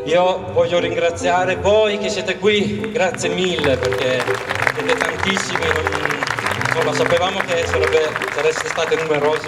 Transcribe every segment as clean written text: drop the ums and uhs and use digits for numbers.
Io voglio ringraziare voi che siete qui, grazie mille perché siete tantissimi, insomma, sapevamo che sareste stati numerosi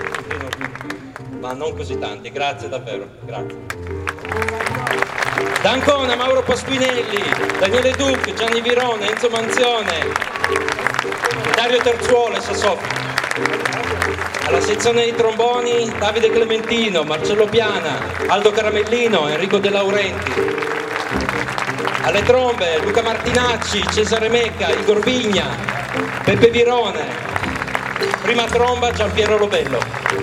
ma non così tanti, grazie davvero, grazie. D'Ancona, Mauro Pasquinelli, Daniele Duc, Gianni Virone, Enzo Manzione, Dario Terzuolo, sassofono. Alla sezione dei tromboni Davide Clementino, Marcello Piana, Aldo Caramellino, Enrico De Laurenti. Alle trombe Luca Martinacci, Cesare Mecca, Igor Vigna, Peppe Virone. Prima tromba Giampiero Lobello.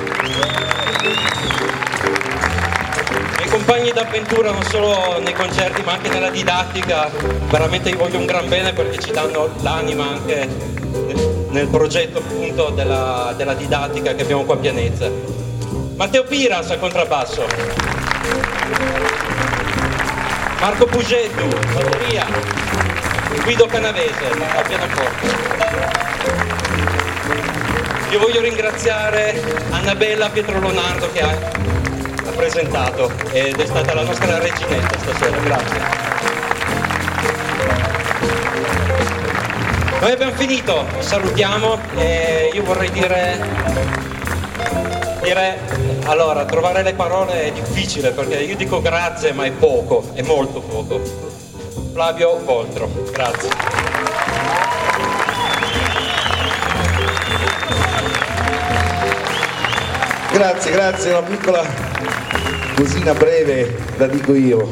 I compagni d'avventura non solo nei concerti ma anche nella didattica, veramente gli voglio un gran bene perché ci danno l'anima anche nel progetto appunto della didattica che abbiamo qua a Pianezza. Matteo Piras al contrabbasso, Marco Pugettu, batteria, Guido Canavese al pianoforte. Io voglio ringraziare Annabella Pietro Leonardo che ha presentato ed è stata la nostra reginetta stasera, grazie. Noi abbiamo finito, salutiamo e io vorrei dire allora, trovare le parole è difficile perché io dico grazie ma è poco, è molto poco. Flavio Coltro, grazie. Grazie, una piccola cosina breve la dico io.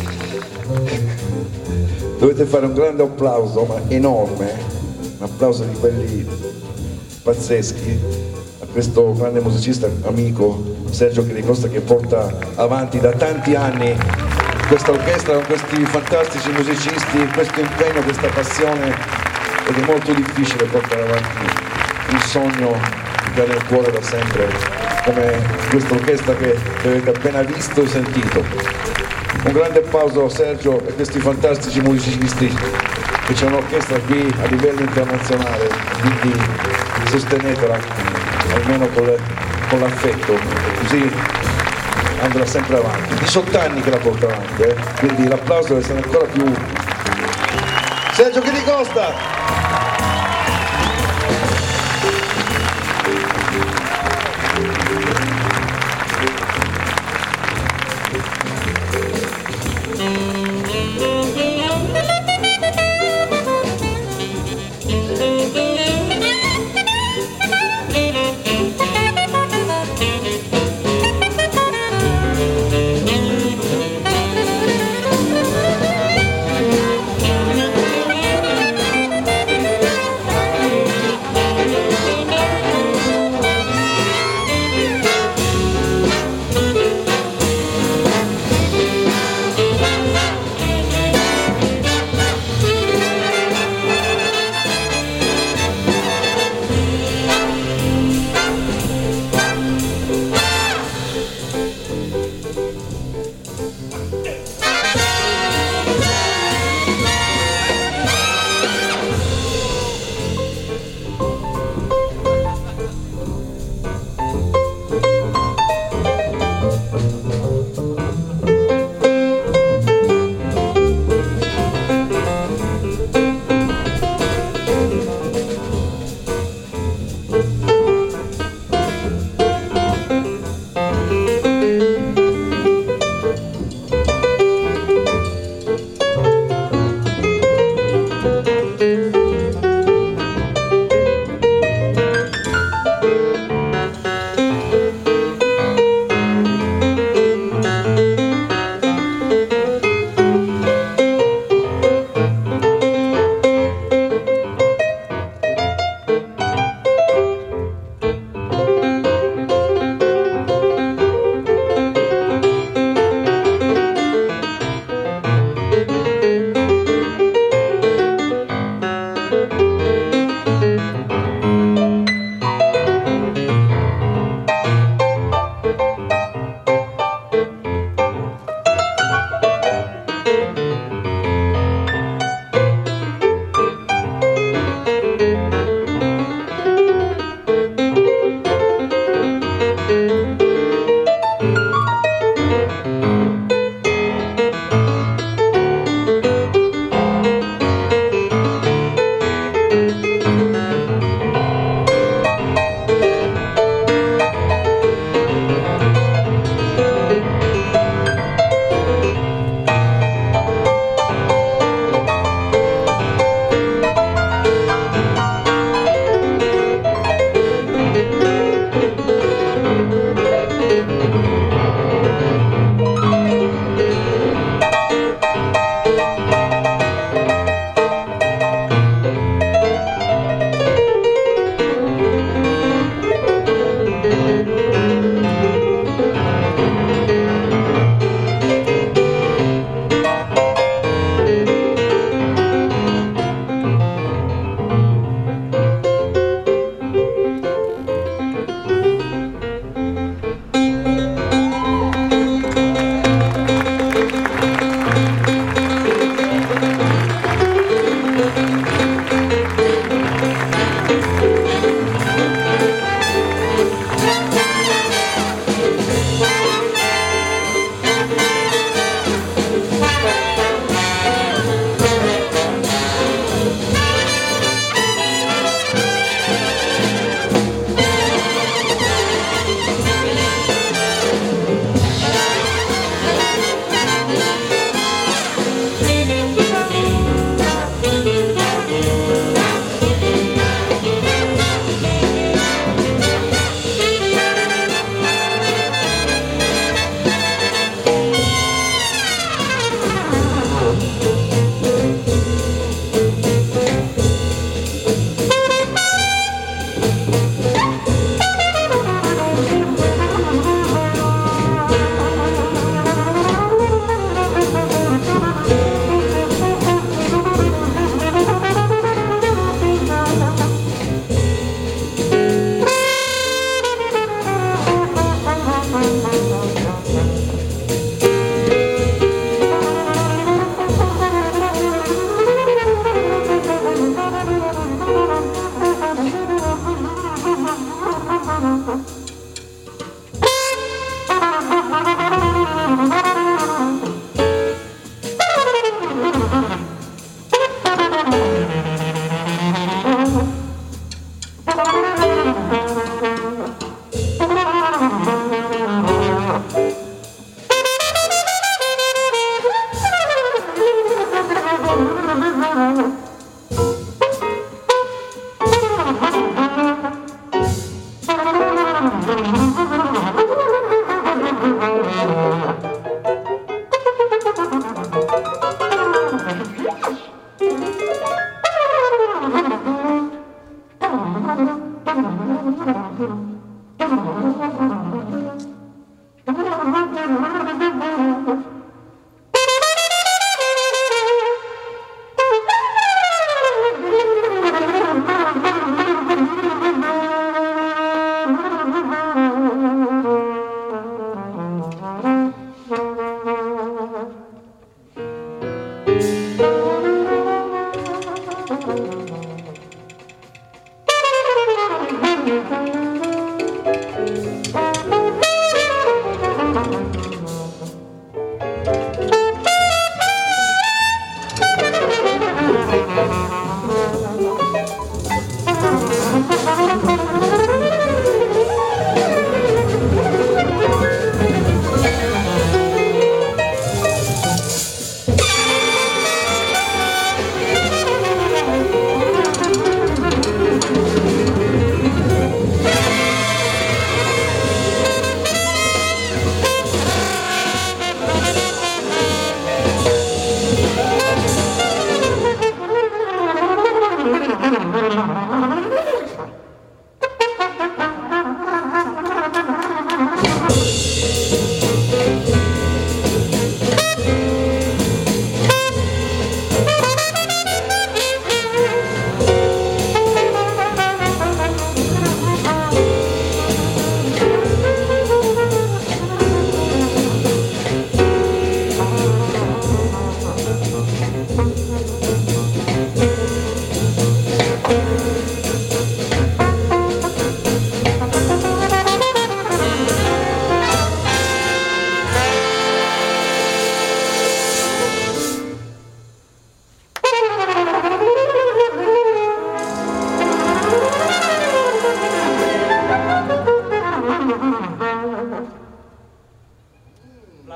Dovete fare un grande applauso, ma enorme, un applauso di quelli pazzeschi a questo grande musicista amico Sergio Chiricosta che porta avanti da tanti anni questa orchestra con questi fantastici musicisti, questo impegno, questa passione, ed è molto difficile portare avanti il sogno che ha nel cuore da sempre, come questa orchestra che avete appena visto e sentito. Un grande applauso a Sergio e questi fantastici musicisti, che c'è un'orchestra qui a livello internazionale, quindi sostenetela almeno con l'affetto, così andrà sempre avanti. 18 anni che la porta avanti, quindi l'applauso deve essere ancora più. Sergio Chiricosta!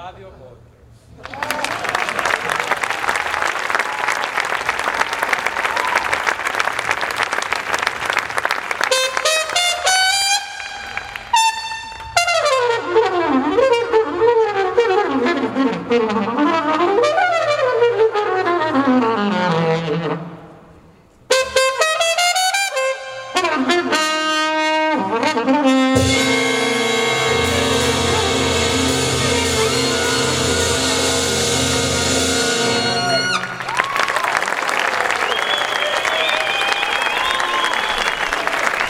Flavio Borghi.